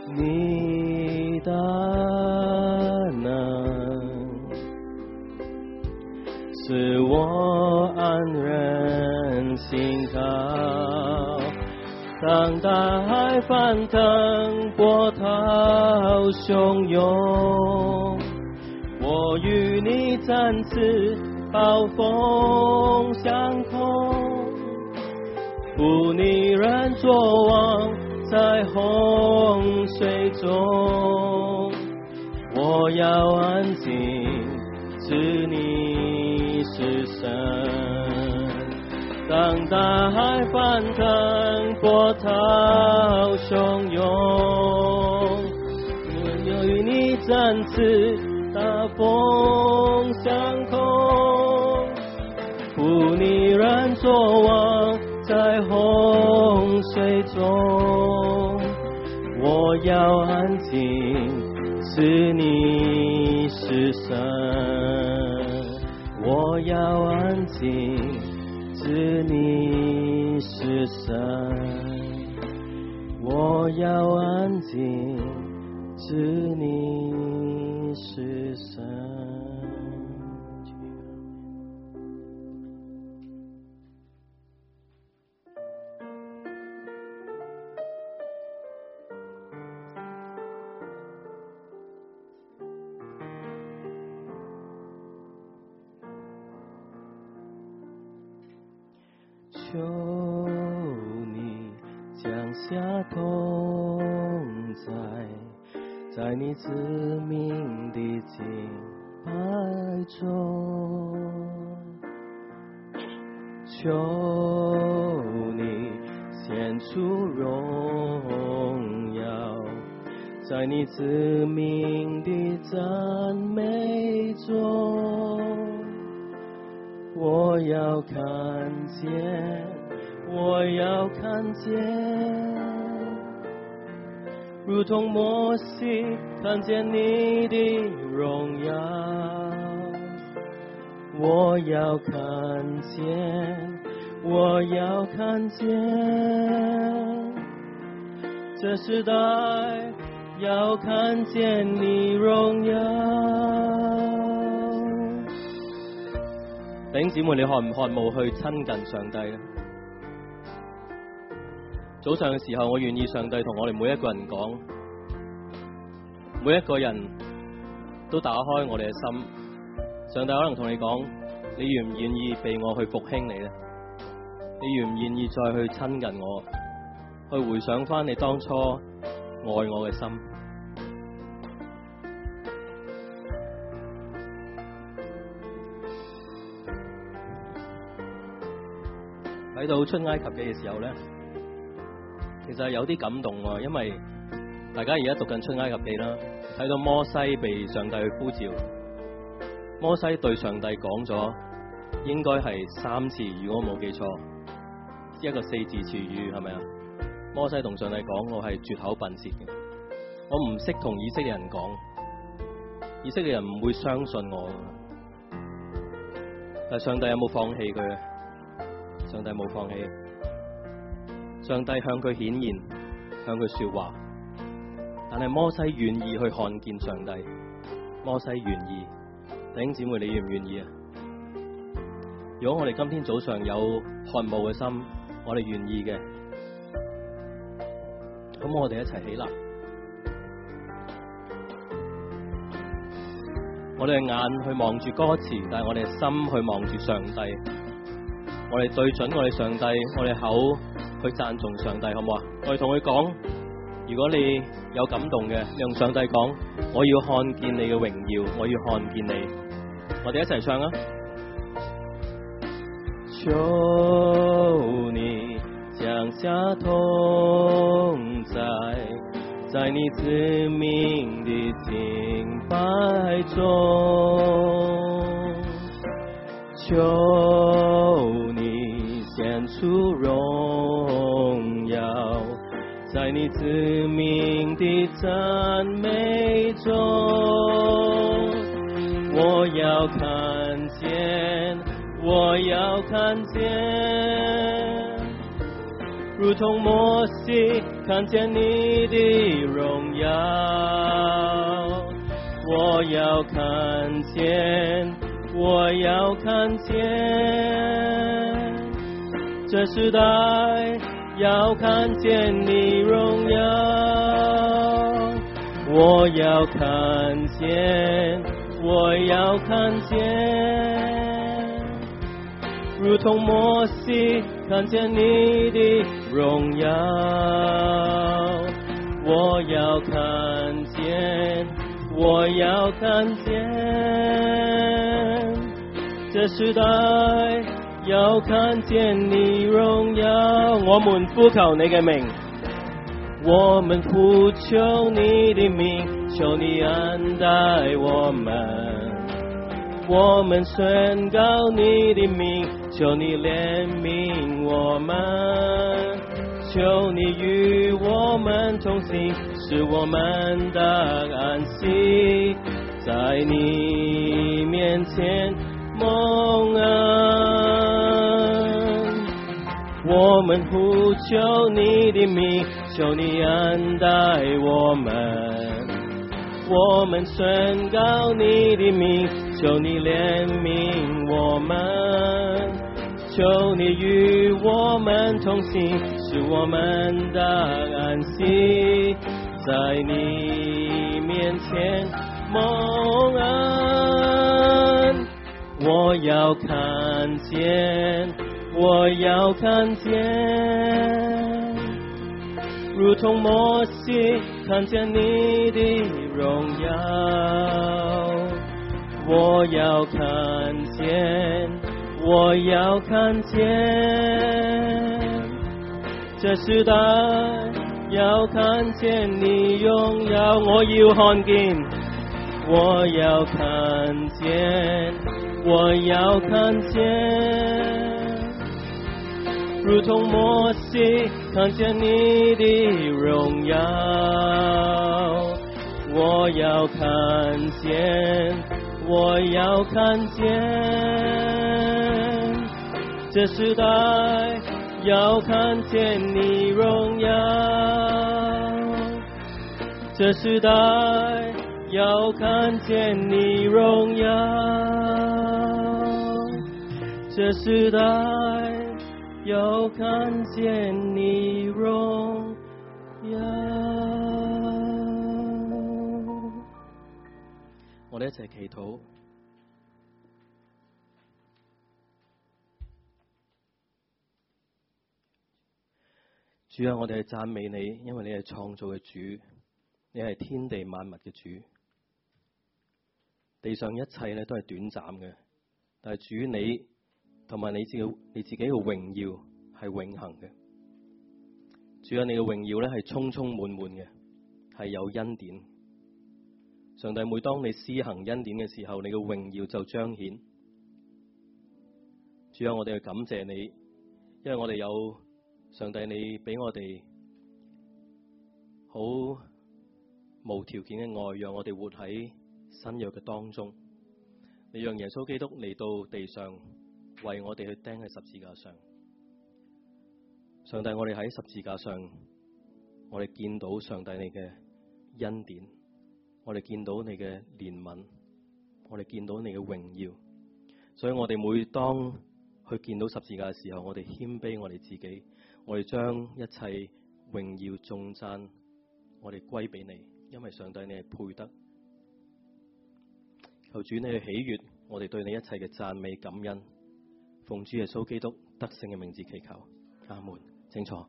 你的能，使我安然心靠。当大海翻腾，波涛汹涌，我与你展翅，暴风相同，不逆然作王，在洪水中，我要安静，知你是神。当大海翻腾，波涛汹涌，我与你展翅，大风相同，不逆然作王，在洪水中，我要安静，知你是神。我要安静，知你是神。我要安静，知你是神。求你降下同在，在你子民的敬拜中，求你显出荣耀，在你子民的赞美中，我要看见，我要看见，如同摩西看见你的荣耀。我要看见，我要看见，这时代要看见你荣耀。弟兄姊妹，你渴唔渴慕去親近上帝咧？早上嘅時候，我願意上帝同我哋每一個人講，每一個人都打開我哋嘅心。上帝可能同你講，你願唔願意被我去復興你咧？你願唔願意再去親近我，去回想翻你當初愛我嘅心？睇到出埃及記嘅時候咧，其實有啲感動喎，因為大家而家讀緊出埃及記啦，睇到摩西被上帝去呼召，摩西對上帝講咗應該係3次，如果我冇記錯，一個4字詞語係咪啊？摩西同上帝講，我係絕口笨舌嘅，我唔識同以色列人講，以色列人唔會相信我。但上帝有冇放棄佢？上帝冇放棄，上帝向佢顯現，向佢說話，但係摩西願意去看見上帝，摩西願意。弟兄姊妹，你願唔願意啊？如果我哋今天早上有渴慕嘅心，我哋願意嘅，咁我哋一齊起立，我哋嘅眼去望住歌詞，但係我哋嘅心去望住上帝。我哋對準我哋上帝，我哋口去讚頌上帝，好唔好啊？我哋同佢講，如果你有感動嘅，你同上帝講，我要看見你嘅榮耀，我要看見你。我哋一齊唱啊！求你降下同在，在你子民的敬拜中，求你显出荣耀，在你子民的赞美中，我要看见，我要看见，如同摩西看见你的荣耀，我要看见，我要看见，这时代要看见你荣耀，我要看见，我要看见，如同摩西看见你的荣耀，我要看见，我要看见，这时代要看见你荣耀，我们呼求你嘅名，我们呼求你的名，求你恩待我们，我们宣告你的名，求你怜悯我们，求你与我们同行，使我们的安息，在你面前蒙恩，我们呼求你的名，求你恩待我们，我们宣告你的名，求你怜悯我们，求你与我们同行，使我们的安息，在你面前蒙恩，我要看见，我要看见，如同摩西看见你的荣耀，我要看见，我要看见，这时代要看见你荣耀，我要看见，我要看见，我要看见，如同摩西看见你的荣耀，我要看见，我要看见，这时代要看见你荣耀，这时代要看见你荣耀，这时代要看见你荣耀。我哋一齊祈禱。主啊，我哋係讚美你，因為你係創造嘅主，你係天地萬物嘅主。地上一切咧都係短暫嘅，但係主你同埋你自己嘅榮耀係永恆嘅。主啊，你嘅榮耀咧係充充滿滿嘅，係有恩典。上帝，每當你施行恩典嘅時候，你嘅榮耀就彰顯。主啊，我哋去感謝你，因為我哋有上帝你俾我哋好無條件嘅愛，讓我哋活喺新約嘅當中。你讓耶穌基督嚟到地上，為我哋去釘喺十字架上。上帝，我哋喺十字架上，我哋見到上帝你嘅恩典，我哋見到你嘅憐憫，我哋見到你嘅榮耀。所以我哋每當去見到十字架嘅時候，我哋謙卑我哋自己，我哋將一切榮耀頌讚我哋歸俾你，因為上帝你係配得。求主你去喜悅我哋對你一切嘅讚美感恩，奉主耶穌基督得勝嘅名字祈求，阿門。請坐。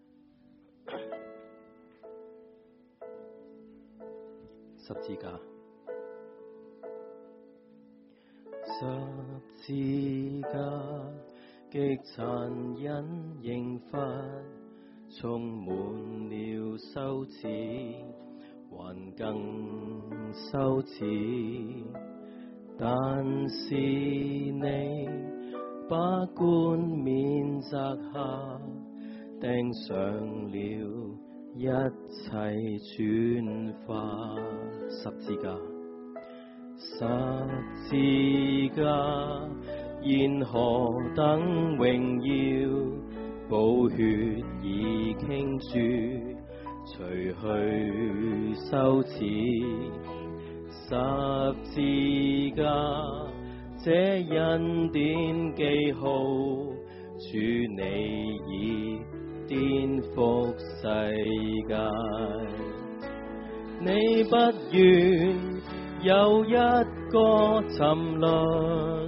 十字架，十字架極殘忍刑罰，充滿了羞恥，還更羞恥。但是你把冠冕摘下，釘上了一切轉化。十字架，十字架，現何等榮耀，寶血已傾注， 除去羞恥，十字架這恩典記號，主你已顛覆世界。你不願有一個沉淪，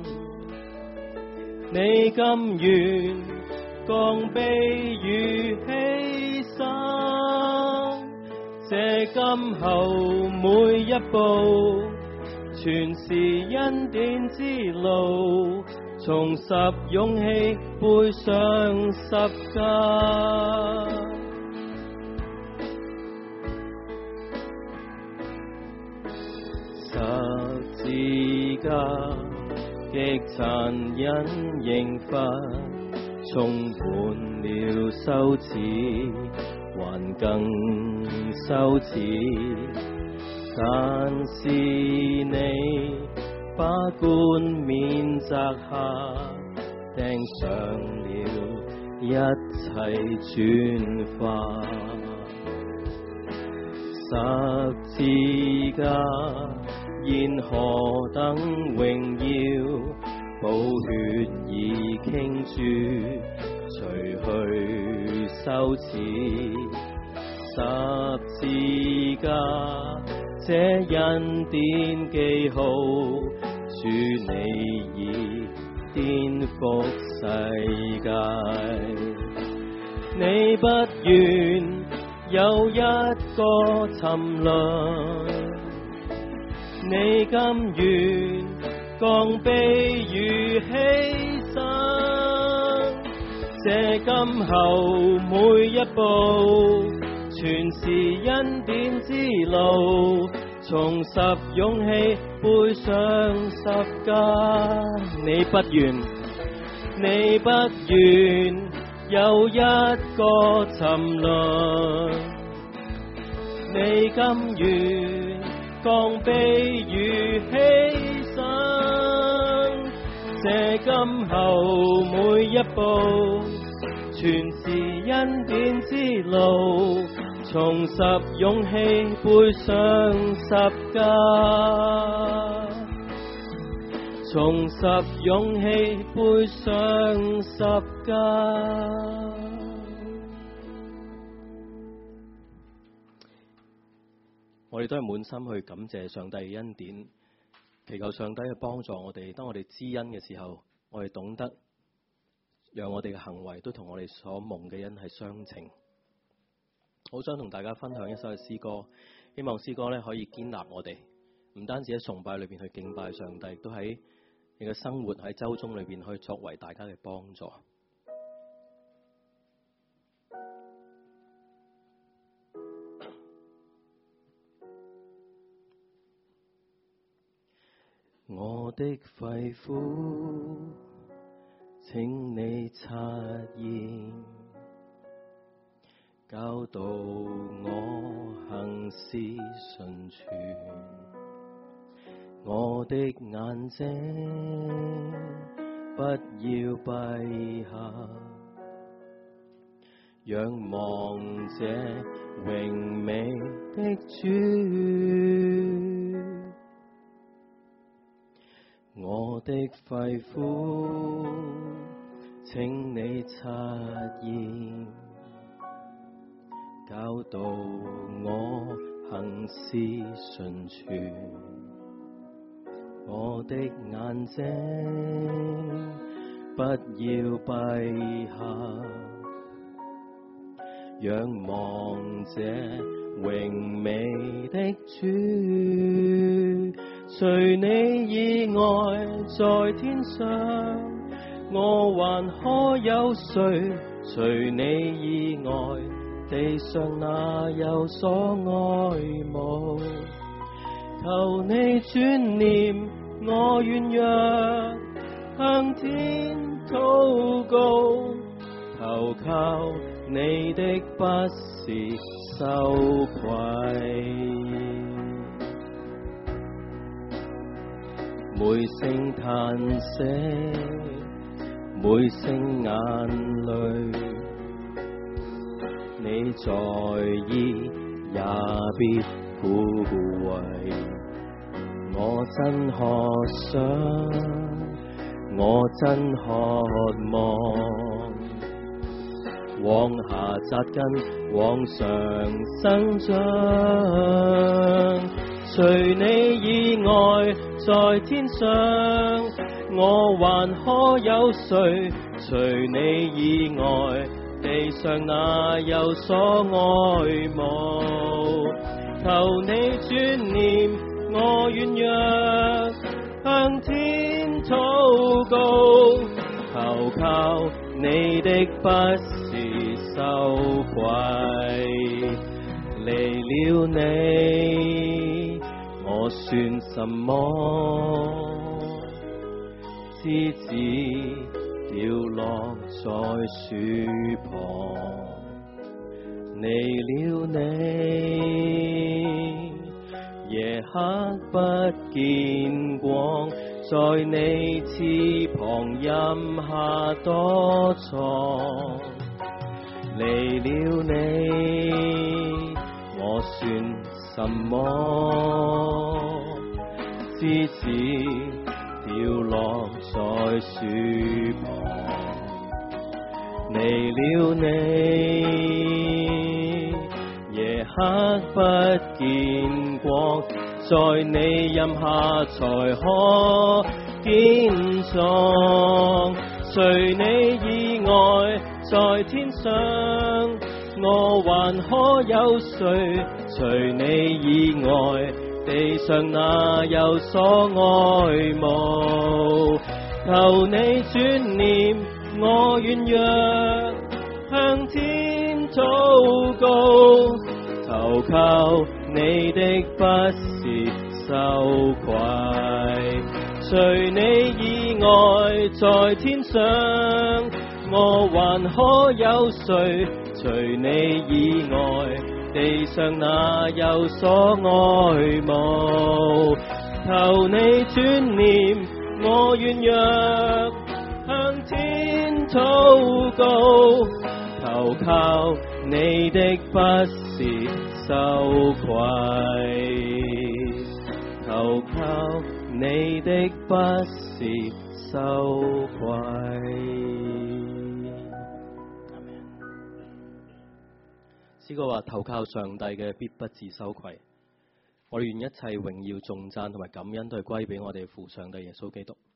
你甘願降卑與犧牲，這今後每一步全是恩典之路，重拾勇氣背上十架。十字架極殘忍刑罰，充滿了羞恥，還更羞恥。但是你把冠冕摘下，釘上了一切轉化。十字架現何等榮耀，寶血已傾注，除去羞恥。十字架這恩典記號，主你已顛覆世界。你不願有一個沉淪，你甘願降卑與犧牲，這今後每一步全是恩典之路，重拾勇氣背上十架。你不願有一個沉淪，你甘願降卑與犧牲，這今後每一步全是恩典之路，重拾勇氣背上十架，重拾勇氣背上十架。我哋都係滿心去感謝上帝嘅恩典，祈求上帝去幫助我哋。當我哋知恩嘅時候，我哋懂得讓我哋嘅行為都同我哋所蒙嘅恩係相稱。好想同大家分享一首嘅詩歌，希望詩歌咧可以堅立我哋，唔單止喺崇拜裏邊去敬拜上帝，都喺你嘅生活喺周中裏邊可以作為大家嘅幫助。我的肺腑，請你察驗，教導我行事純全。我的眼睛不要閉下，仰望這榮美的主。我的肺腑，請你察驗，教導我行事純全。我的眼睛不要閉下，仰望這榮美的主。除你以外在天上，我還可有誰？除你以外地上哪有所愛慕？求你轉念我軟弱，向天禱告，投靠你的不是羞愧。每聲嘆息，每聲眼淚， 你在意也必枯萎。我真渴想，我真渴望，往下扎根，往上生長。除你以外，在天上，我還可有誰？除你以外，地上哪有所愛慕？求你轉念我軟弱，向天禱告，求靠你的不是羞愧，離了你，我算什麼？枝子掉落在樹旁，離了你，夜黑不見光，在你翅膀蔭下躲藏，離了你，我算什麼？枝子掉落在樹旁，離了你，夜黑不見光，在你蔭下才可堅壯。除你以外，在天上，我還可有誰？除你以外，地上哪有所愛慕？求你轉念我軟弱，向天禱告，投靠你的不是羞愧。除你以外，在天上，我還可有誰？除你以外，地上哪有所愛慕？求你轉念我軟弱，向天禱告，投靠你的不是羞愧，投靠你的不是羞愧。詩歌話投靠上帝嘅必不致羞愧。我哋願一切榮耀頌讚同埋感恩都係歸俾我哋父上帝耶穌基督。